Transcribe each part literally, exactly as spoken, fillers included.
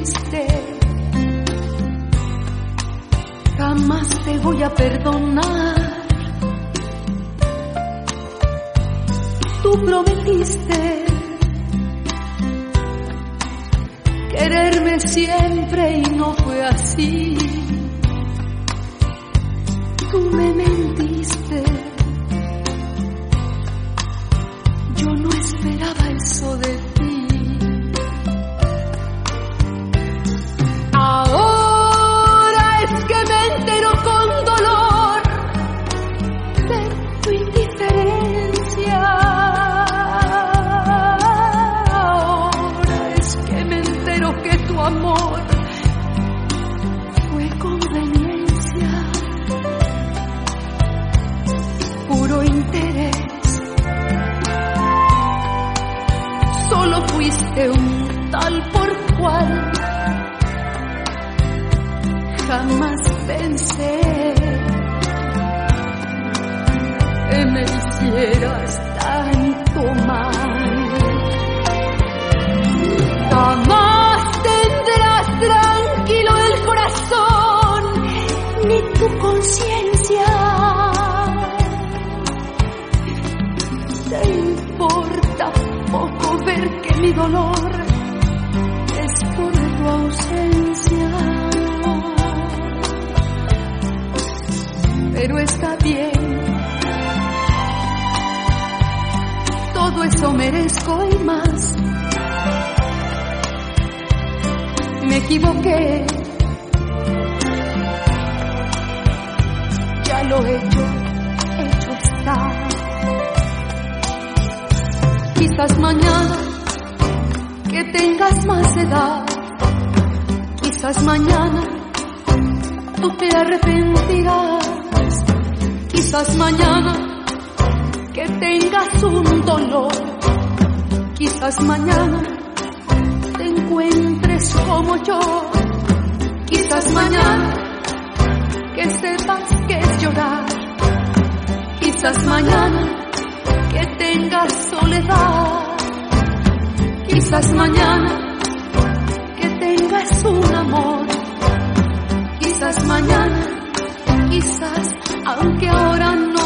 mentiste. Jamás te voy a perdonar. Tú prometiste quererme siempre y no fue así. Tú me mentiste. Yo no esperaba eso de ti. Ahora es que me entero con dolor de tu indiferencia. Ahora es que me entero que tu amor fue conveniencia, puro interés. Solo fuiste un tal por cual. Jamás pensé que me hicieras tanto mal. Jamás tendrás tranquilo el corazón ni tu conciencia. Te importa poco ver que mi dolor es por tu ausencia. Pero está bien, todo eso merezco y más. Me equivoqué, ya lo hecho, hecho está. Quizás mañana que tengas más edad, quizás mañana tú te arrepentirás. Quizás mañana que tengas un dolor, quizás mañana te encuentres como yo. Quizás mañana que sepas que es llorar, quizás mañana que tengas soledad, quizás mañana que tengas un amor, quizás mañana, quizás, aunque ahora no.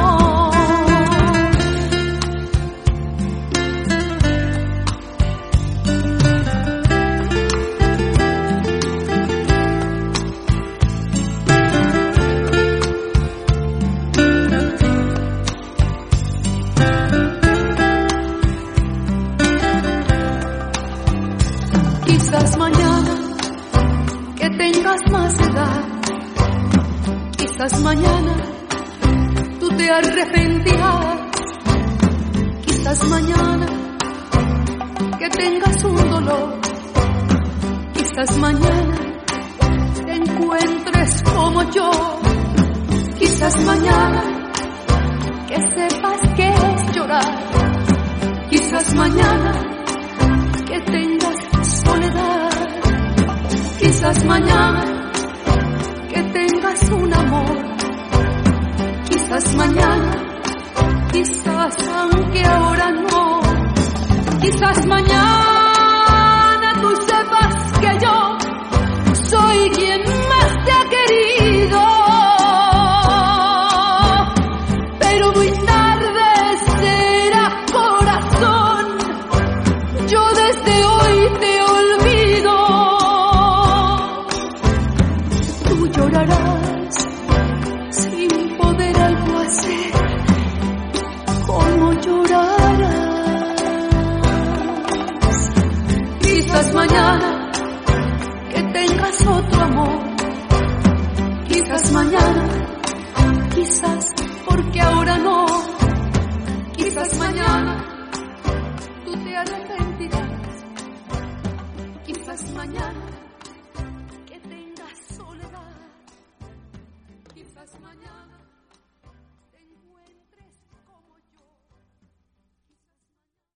Quizás mañana que tengas más edad, quizás mañana tú te arrepentirás. Quizás mañana que tengas un dolor, quizás mañana te encuentres como yo. Quizás mañana que sepas que es llorar, quizás mañana que tengas soledad, quizás mañana que tengas un amor, quizás mañana, quizás aunque ahora no, quizás mañana tú sepas que yo soy quien más te ha querido, pero muy tarde será, corazón, yo desde hoy te olvido. Tú llorarás sin poder algo hacer, como llorarás. Quizás mañana que tengas otro amor, quizás mañana, quizás porque ahora no, quizás mañana tú te arrepentirás, quizás mañana